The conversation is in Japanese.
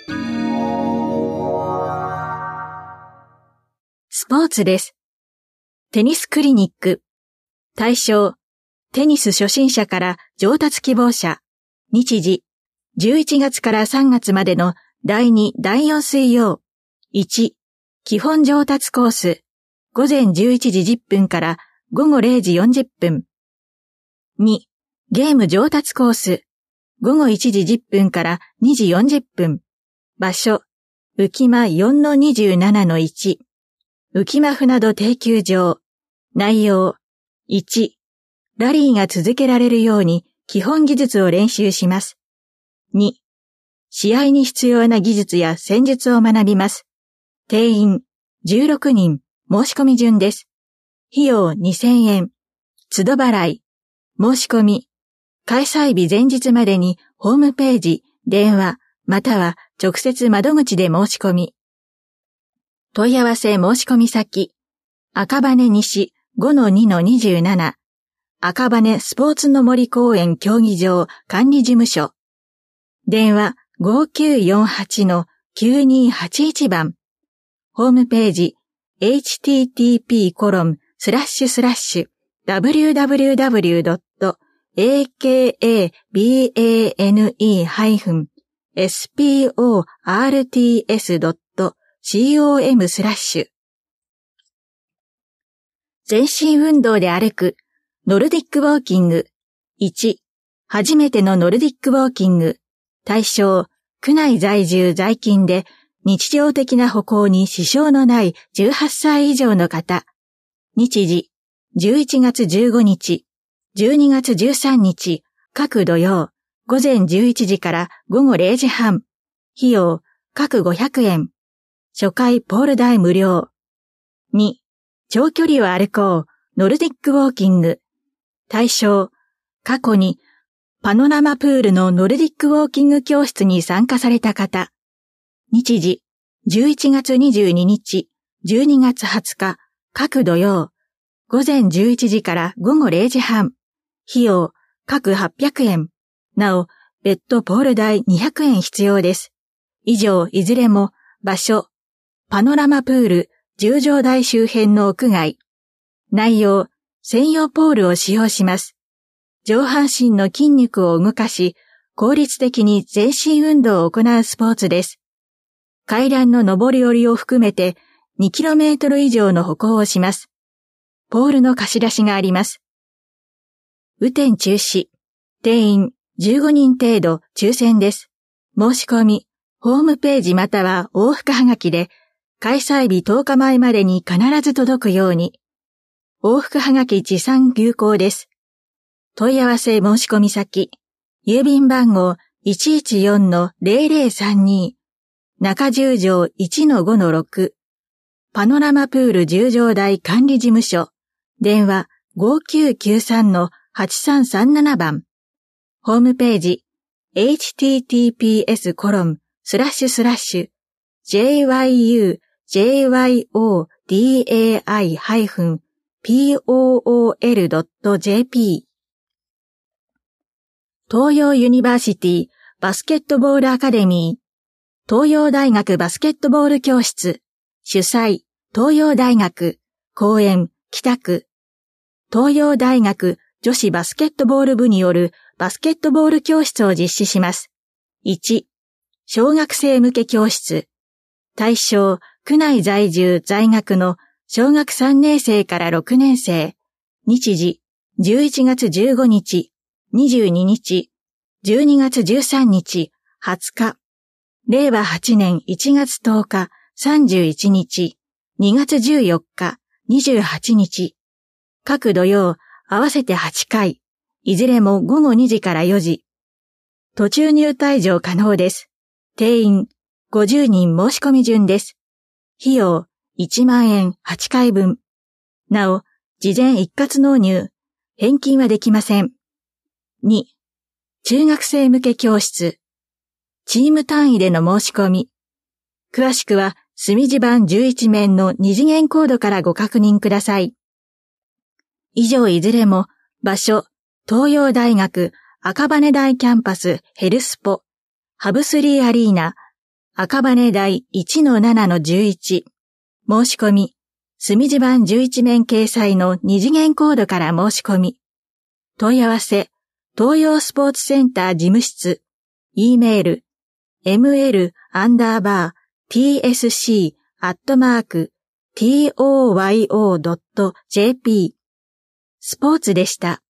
スポーツです。テニスクリニック。対象、テニス初心者から上達希望者。日時、11月から3月までの第2、第4水曜。1、基本上達コース。午前11時10分から午後0時40分。2、ゲーム上達コース。午後1時10分から2時40分。場所、浮間 4-27-1。浮間船戸定休場。内容、1、ラリーが続けられるように基本技術を練習します。2、試合に必要な技術や戦術を学びます。定員、16人、申し込み順です。費用2000円。都度払い。申し込み。開催日前日までにホームページ、電話、または直接窓口で申し込み。問い合わせ申し込み先。赤羽西 5-2-27。赤羽スポーツの森公園競技場管理事務所。電話5948-9281番。ホームページ。http://www.akabane-sports.com/ 全身運動で歩く、ノルディックウォーキング。1、初めてのノルディックウォーキング。対象、区内在住在勤で日常的な歩行に支障のない18歳以上の方。日時、11月15日、12月13日、各土曜、午前11時から午後0時半。費用、各500円。初回ポール代無料。2、長距離を歩こう、ノルディックウォーキング。対象、過去にパノラマプールのノルディックウォーキング教室に参加された方。日時、11月22日、12月20日、各土曜、午前11時から午後0時半。費用、各800円。なお、別途ポール代200円必要です。以上、いずれも、場所、パノラマプール、十条台周辺の屋外。内容、専用ポールを使用します。上半身の筋肉を動かし、効率的に全身運動を行うスポーツです。階段の上り下りを含めて 2km 以上の歩行をします。ポールの貸し出しがあります。雨天中止。定員15人程度抽選です。申し込み、ホームページまたは往復はがきで、開催日10日前までに必ず届くように。往復はがき持参有効です。問い合わせ申し込み先。郵便番号 114-0032。中十条 1-5-6。パノラマプール十条台管理事務所。電話5993-8337番。ホームページ。https://jyudai-pool.jp 東洋ユニバーシティバスケットボールアカデミー東洋大学バスケットボール教室主催東洋大学公園北区東洋大学女子バスケットボール部によるバスケットボール教室を実施します。1、小学生向け教室。対象、区内在住在学の小学3年生から6年生。日時、11月15日、22日、12月13日、20日。令和8年1月10日、31日、2月14日、28日。各土曜、合わせて8回。いずれも午後2時から4時。途中入退場可能です。定員50人申し込み順です。費用1万円8回分。なお、事前一括納入、返金はできません。2、中学生向け教室。チーム単位での申し込み。詳しくは、墨字版11面の二次元コードからご確認ください。以上いずれも、場所、東洋大学赤羽台キャンパスヘルスポ、ハブスリーアリーナ、 赤羽台 1-7-11 申し込み、墨字盤11面掲載の二次元コードから申し込み。問い合わせ、東洋スポーツセンター事務室、E メール、ml_tsc@toyo.jp スポーツでした。